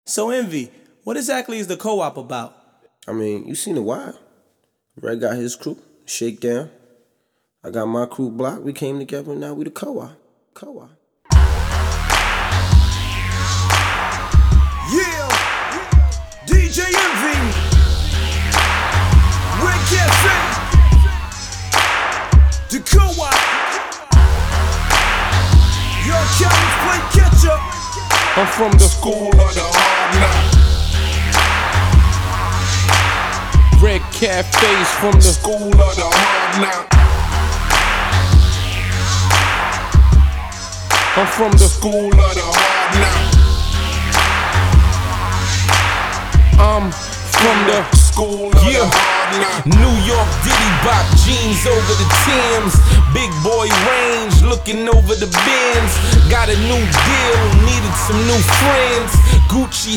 So Envy, what exactly is the co-op about? I mean, you seen the why. Red got his crew, Shakedown. I got my crew Block. We came together and now we the co-op. Yeah, DJ Envy, Red Cafe, the co-op. Your accountants play catch up. I'm from the school of the hard knock. Red Cafes from the school of the hard knock. I'm from the school of the hard knock. I'm from the school of the hard knock. New York Diddy Bop, jeans over the Timbs. Big boy range, looking over the bins. Got a new deal, needed some new friends. Gucci